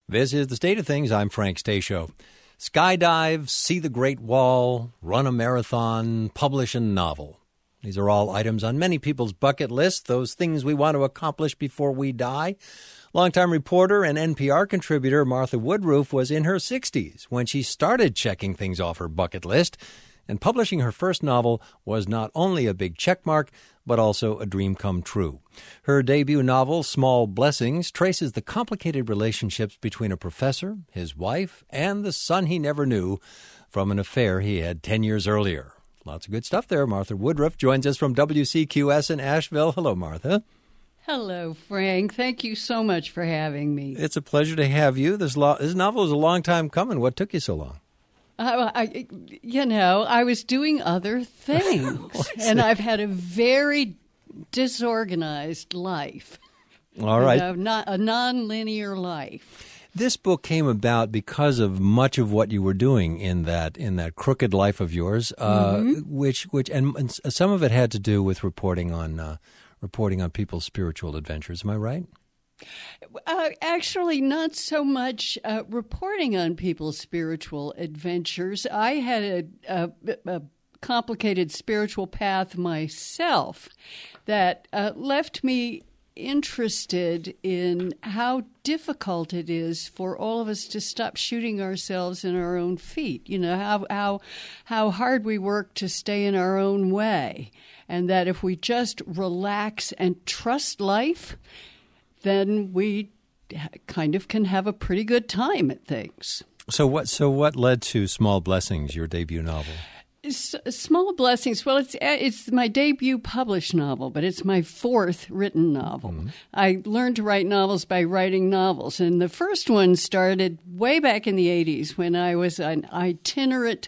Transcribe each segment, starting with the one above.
This is The State of Things. I'm Frank Stasio. Skydive, see the Great Wall, run a marathon, publish a novel. These are all items on many people's bucket list, those things we want to accomplish before we die. Longtime reporter and NPR contributor Martha Woodruff was in her 60s when she started checking things off her bucket list, and publishing her first novel was not only a big checkmark, but also a dream come true. Her debut novel, Small Blessings, traces the complicated relationships between a professor, his wife, and the son he never knew from an affair he had 10 years earlier. Lots of good stuff there. Martha Woodruff joins us from WCQS in Asheville. Hello, Martha. Hello, Frank. Thank you so much for having me. It's a pleasure to have you. This novel is a long time coming. What took you so long? I was doing other things, and I've had a very disorganized life. All right. Not a non-linear life. This book came about because of much of what you were doing in that crooked life of yours, which some of it had to do with reporting on people's spiritual adventures. Am I right? Actually, not so much reporting on people's spiritual adventures. I had a complicated spiritual path myself that left me interested in how difficult it is for all of us to stop shooting ourselves in our own feet. You know, how hard we work to stay in our own way, and that if we just relax and trust life, then we kind of can have a pretty good time at things. So what led to Small Blessings, your debut novel? Small Blessings, well, it's my debut published novel, but it's my fourth written novel. Mm-hmm. I learned to write novels by writing novels, and the first one started way back in the 80s when I was an itinerant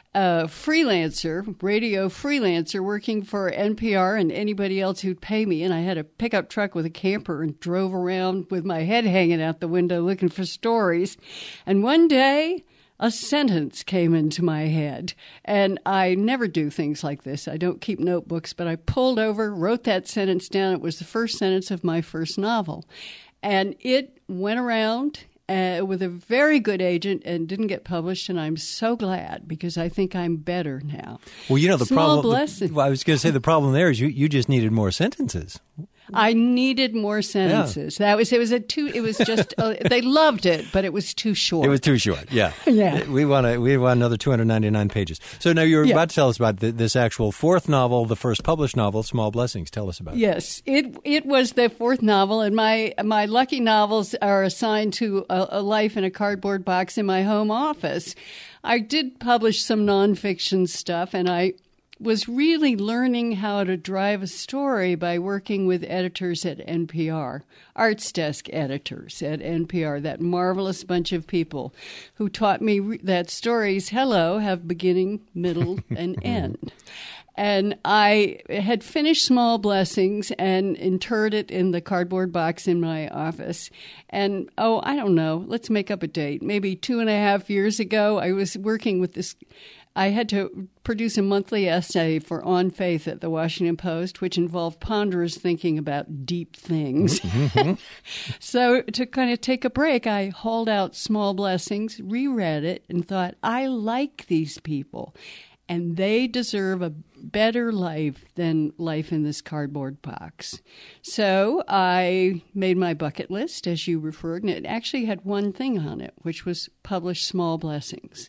radio freelancer working for NPR and anybody else who'd pay me. And I had a pickup truck with a camper and drove around with my head hanging out the window looking for stories. And one day, a sentence came into my head. And I never do things like this. I don't keep notebooks, but I pulled over, wrote that sentence down. It was the first sentence of my first novel. And it went around with a very good agent and didn't get published, and I'm so glad because I think I'm better now. Well, you know, the Small problem. Blessing. I was going to say the problem there is you just needed more sentences. I needed more sentences. Yeah. It was just they loved it, but it was too short. It was too short. Yeah. Yeah. We want another 299 pages. So now you're about to tell us about this actual fourth novel, the first published novel, Small Blessings. Tell us about it. Yes, it was the fourth novel, and my lucky novels are assigned to a life in a cardboard box in my home office. I did publish some nonfiction stuff, and I was really learning how to drive a story by working with editors at NPR, arts desk editors at NPR, that marvelous bunch of people who taught me that stories, have beginning, middle, and end. And I had finished Small Blessings and interred it in the cardboard box in my office. And, I don't know, let's make up a date. Maybe 2.5 years ago, I was working with this. I had to produce a monthly essay for On Faith at the Washington Post, which involved ponderous thinking about deep things. Mm-hmm. So to kind of take a break, I hauled out Small Blessings, reread it, and thought, I like these people, and they deserve a better life than life in this cardboard box. So I made my bucket list, as you referred, and it actually had one thing on it, which was publish Small Blessings.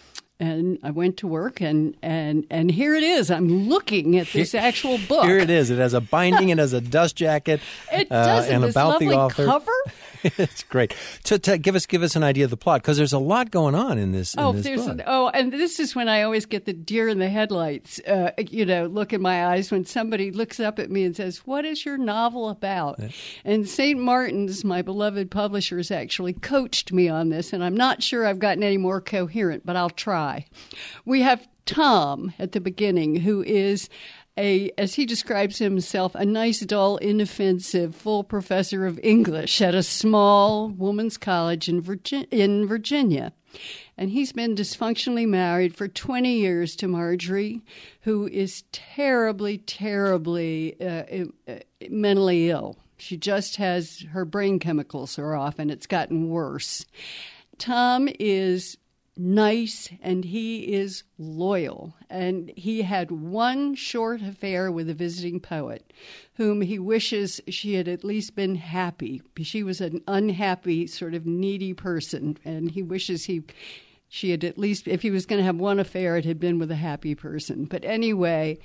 And I went to work, and here it is. I'm looking at this actual book. Here it is. It has a binding, it has a dust jacket. It does, and this about lovely the author. Cover. It's great. So give us an idea of the plot, because there's a lot going on in this book. And this is when I always get the deer in the headlights, look in my eyes when somebody looks up at me and says, "What is your novel about?" Yeah. And St. Martin's, my beloved publishers, actually coached me on this, and I'm not sure I've gotten any more coherent, but I'll try. We have Tom at the beginning, who is as he describes himself, a nice, dull, inoffensive, full professor of English at a small woman's college in Virginia. And he's been dysfunctionally married for 20 years to Marjorie, who is terribly, terribly mentally ill. She just has her brain chemicals are off, and it's gotten worse. Tom is nice, and he is loyal. And he had one short affair with a visiting poet whom he wishes she had at least been happy. She was an unhappy, sort of needy person, and he wishes she had at least, if he was going to have one affair, it had been with a happy person. But anyway,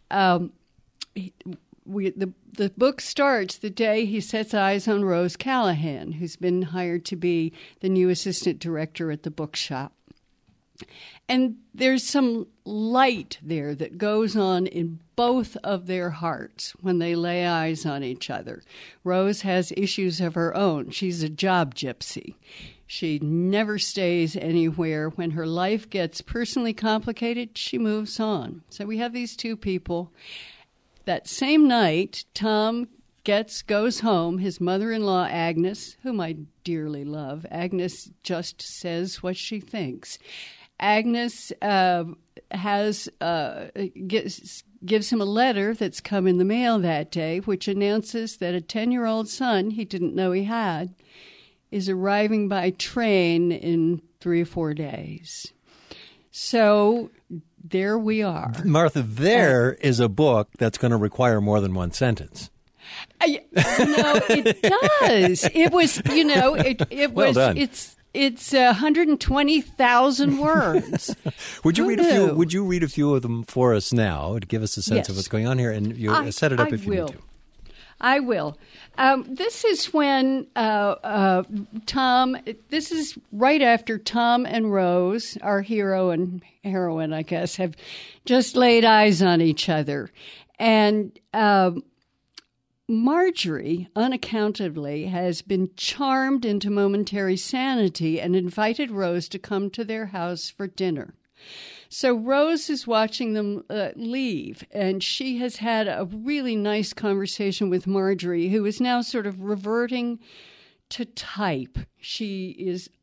the book starts the day he sets eyes on Rose Callahan, who's been hired to be the new assistant director at the bookshop. And there's some light there that goes on in both of their hearts when they lay eyes on each other. Rose has issues of her own. She's a job gypsy. She never stays anywhere. When her life gets personally complicated, she moves on. So we have these two people. That same night, Tom goes home. His mother-in-law, Agnes, whom I dearly love, Agnes just says what she thinks. Agnes gives him a letter that's come in the mail that day, which announces that a 10-year-old son he didn't know he had is arriving by train in 3 or 4 days. So there we are. Martha, there is a book that's going to require more than one sentence. It does. It was, it well was, done. It's 120,000 words. Would you read a few of them for us now to give us a sense of what's going on here? And you set it up if you need to. I will. This is when this is right after Tom and Rose, our hero and heroine, I guess, have just laid eyes on each other. And Marjorie, unaccountably, has been charmed into momentary sanity and invited Rose to come to their house for dinner. So Rose is watching them leave, and she has had a really nice conversation with Marjorie, who is now sort of reverting to type. She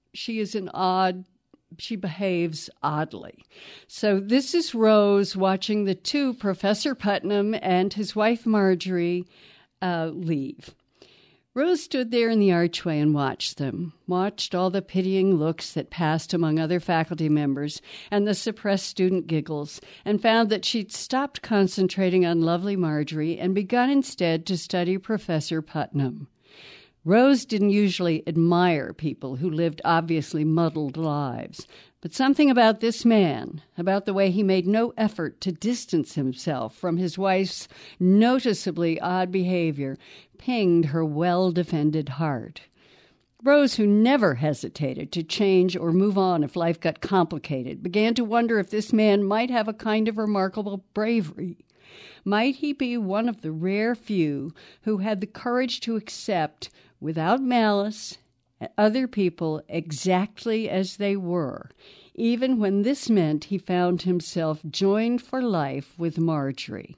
behaves oddly. So this is Rose watching the two, Professor Putnam and his wife Marjorie, leave. Rose stood there in the archway and watched all the pitying looks that passed among other faculty members and the suppressed student giggles, and found that she'd stopped concentrating on lovely Marjorie and begun instead to study Professor Putnam. Rose didn't usually admire people who lived obviously muddled lives, but something about this man, about the way he made no effort to distance himself from his wife's noticeably odd behavior, pinged her well-defended heart. Rose, who never hesitated to change or move on if life got complicated, began to wonder if this man might have a kind of remarkable bravery. Might he be one of the rare few who had the courage to accept, without malice, other people exactly as they were, even when this meant he found himself joined for life with Marjorie?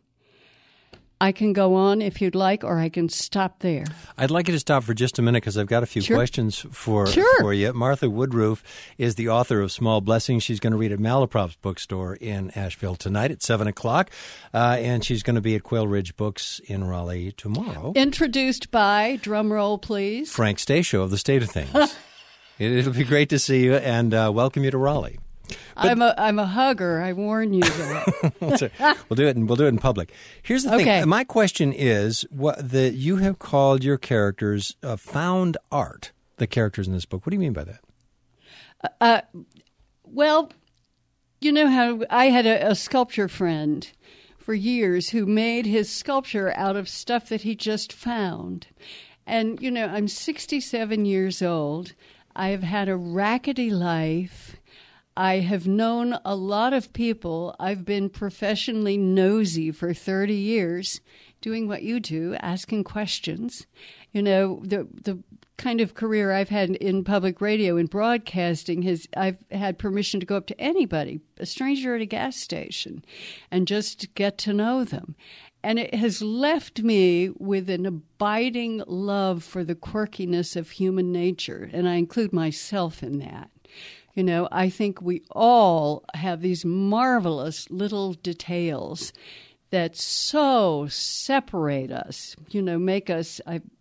I can go on if you'd like, or I can stop there. I'd like you to stop for just a minute because I've got a few questions for you. Martha Woodruff is the author of Small Blessings. She's going to read at Malaprop's bookstore in Asheville tonight at 7 o'clock, and she's going to be at Quail Ridge Books in Raleigh tomorrow. Introduced by, drum roll please, Frank Stasio of The State of Things. It'll be great to see you and welcome you to Raleigh. But I'm a hugger. I warn you that. We'll do it in public. Here's the thing. My question is, you have called your characters found art. The characters in this book. What do you mean by that? Well, you know how I had a sculpture friend for years who made his sculpture out of stuff that he just found. And I'm 67 years old. I have had a rackety life. I have known a lot of people. I've been professionally nosy for 30 years, doing what you do, asking questions. The kind of career I've had in public radio and broadcasting I've had permission to go up to anybody, a stranger at a gas station, and just get to know them. And it has left me with an abiding love for the quirkiness of human nature, and I include myself in that. I think we all have these marvelous little details that so separate us, make us,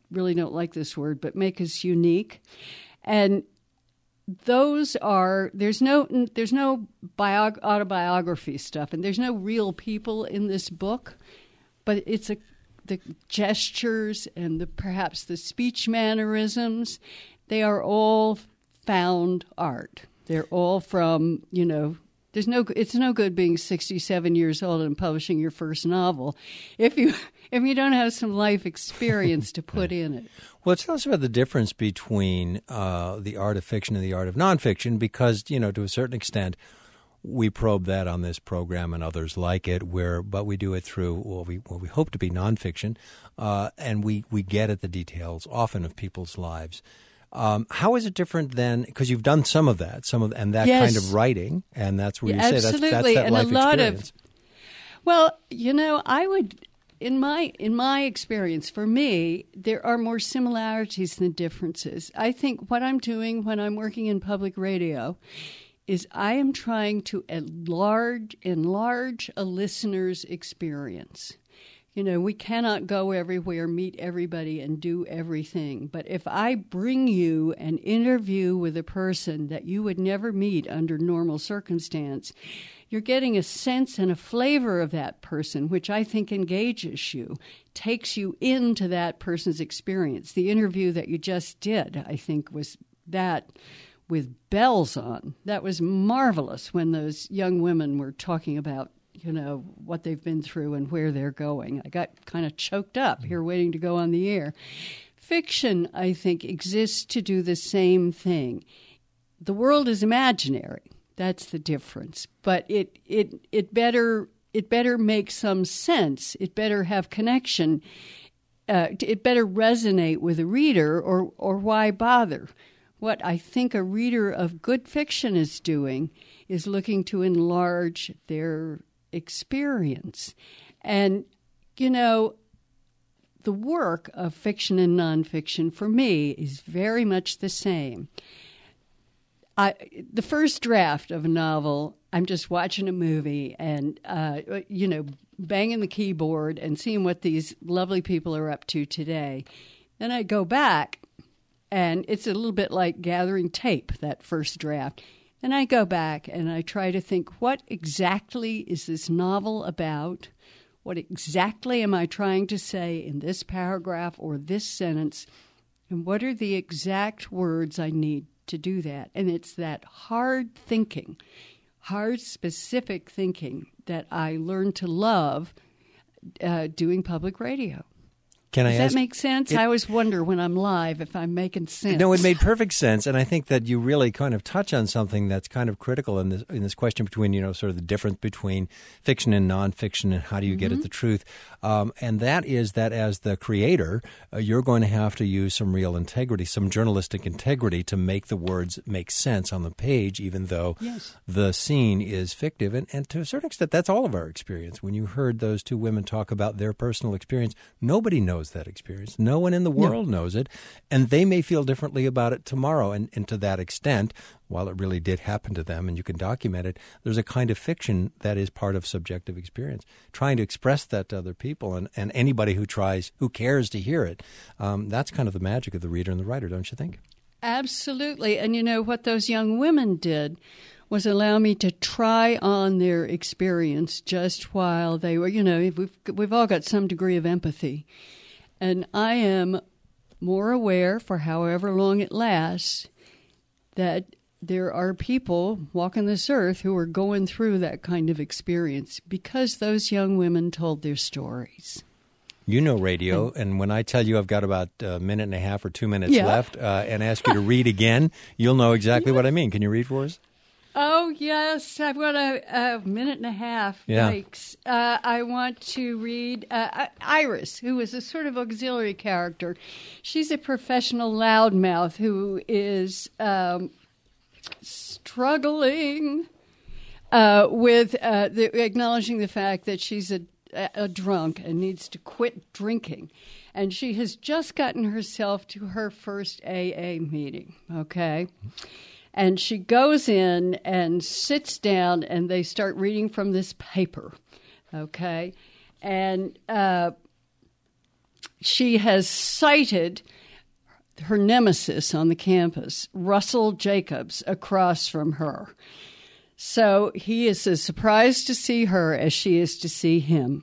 really don't like this word, but make us unique. And those are, there's no autobiography stuff, and there's no real people in this book, but it's the gestures and perhaps the speech mannerisms, they are all found art. They're all from, it's no good being 67 years old and publishing your first novel if you don't have some life experience to put in it. Well, tell us about the difference between the art of fiction and the art of nonfiction, because, to a certain extent, we probe that on this program and others like it, but we do it through what we hope to be nonfiction, and we get at the details often of people's lives. How is it different then? Because you've done some of that, and that yes. kind of writing, and that's where you say that's that and life a lot experience. I would, in my experience, for me, there are more similarities than differences. I think what I'm doing when I'm working in public radio is I am trying to enlarge a listener's experience. We cannot go everywhere, meet everybody, and do everything. But if I bring you an interview with a person that you would never meet under normal circumstance, you're getting a sense and a flavor of that person, which I think engages you, takes you into that person's experience. The interview that you just did, I think, was that with bells on. That was marvelous when those young women were talking about, what they've been through and where they're going. I got kind of choked up here waiting to go on the air. Fiction, I think, exists to do the same thing. The world is imaginary. That's the difference. But it better make some sense. It better have connection. It better resonate with a reader, or why bother? What I think a reader of good fiction is doing is looking to enlarge their experience. And, the work of fiction and nonfiction for me is very much the same. The first draft of a novel, I'm just watching a movie and, banging the keyboard and seeing what these lovely people are up to today. Then I go back, and it's a little bit like gathering tape, that first draft. Then I go back and I try to think, what exactly is this novel about? What exactly am I trying to say in this paragraph or this sentence? And what are the exact words I need to do that? And it's that hard thinking, hard specific thinking that I learned to love doing public radio. Does that make sense? I always wonder when I'm live if I'm making sense. No, it made perfect sense, and I think that you really kind of touch on something that's kind of critical in this question between, sort of the difference between fiction and nonfiction, and how do you get at the truth. And that is that as the creator, you're going to have to use some real integrity, some journalistic integrity to make the words make sense on the page, even though the scene is fictive. And to a certain extent, that's all of our experience. When you heard those two women talk about their personal experience, nobody knows that experience. No one in the world knows it, and they may feel differently about it tomorrow. And to that extent, while it really did happen to them and you can document it, there's a kind of fiction that is part of subjective experience. Trying to express that to other people and anybody who cares to hear it, that's kind of the magic of the reader and the writer, don't you think? Absolutely. And what those young women did was allow me to try on their experience just while they were, we've all got some degree of empathy. And I am more aware, for however long it lasts, that there are people walking this earth who are going through that kind of experience because those young women told their stories. Radio, and when I tell you I've got about a minute and a half or 2 minutes left and ask you to read again, you'll know exactly what I mean. Can you read for us? Oh, yes. I've got a minute and a half. Yeah. Yikes. I want to read Iris, who is a sort of auxiliary character. She's a professional loudmouth who is struggling with acknowledging the fact that she's a drunk and needs to quit drinking. And she has just gotten herself to her first AA meeting, okay? And she goes in and sits down, and they start reading from this paper, okay? And she has cited her nemesis on the campus, Russell Jacobs, across from her. So he is as surprised to see her as she is to see him.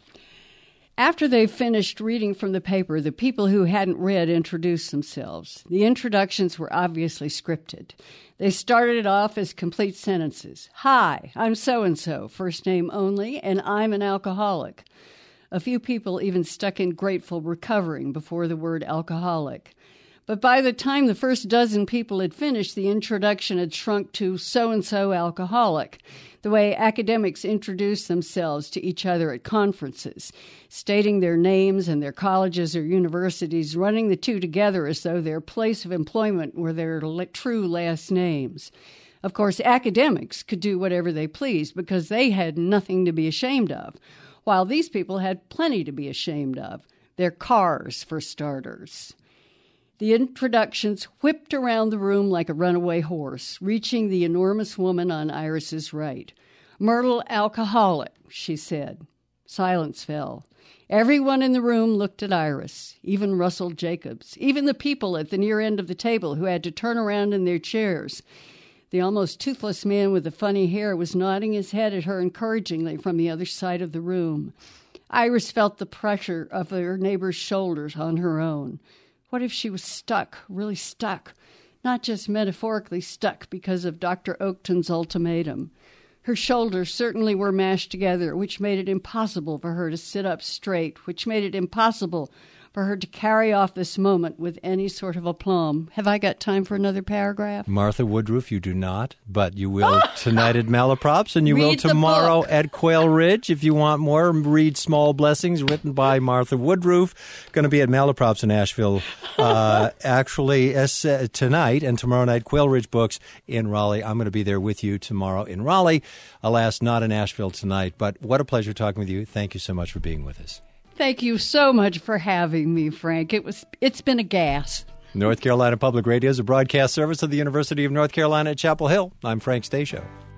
After they finished reading from the paper, the people who hadn't read introduced themselves. The introductions were obviously scripted. They started off as complete sentences. Hi, I'm so-and-so, first name only, and I'm an alcoholic. A few people even stuck in grateful recovering before the word alcoholic. But by the time the first dozen people had finished, the introduction had shrunk to so-and-so alcoholic, the way academics introduce themselves to each other at conferences, stating their names and their colleges or universities, running the two together as though their place of employment were their true last names. Of course, academics could do whatever they pleased because they had nothing to be ashamed of, while these people had plenty to be ashamed of, their cars, for starters. The introductions whipped around the room like a runaway horse, reaching the enormous woman on Iris's right. Myrtle alcoholic, she said. Silence fell. Everyone in the room looked at Iris, even Russell Jacobs, even the people at the near end of the table who had to turn around in their chairs. The almost toothless man with the funny hair was nodding his head at her encouragingly from the other side of the room. Iris felt the pressure of her neighbor's shoulders on her own. What if she was stuck, really stuck, not just metaphorically stuck because of Dr. Oakton's ultimatum? Her shoulders certainly were mashed together, which made it impossible for her to sit up straight, which made it impossible for her to carry off this moment with any sort of aplomb. Have I got time for another paragraph? Martha Woodruff, you do not, but you will tonight at Malaprops, and you will tomorrow at Quail Ridge. If you want more, read Small Blessings, written by Martha Woodruff. Going to be at Malaprops in Asheville, tonight and tomorrow night. Quail Ridge Books in Raleigh. I'm going to be there with you tomorrow in Raleigh. Alas, not in Asheville tonight, but what a pleasure talking with you. Thank you so much for being with us. Thank you so much for having me, Frank. It's been a gas. North Carolina Public Radio is a broadcast service of the University of North Carolina at Chapel Hill. I'm Frank Stasio.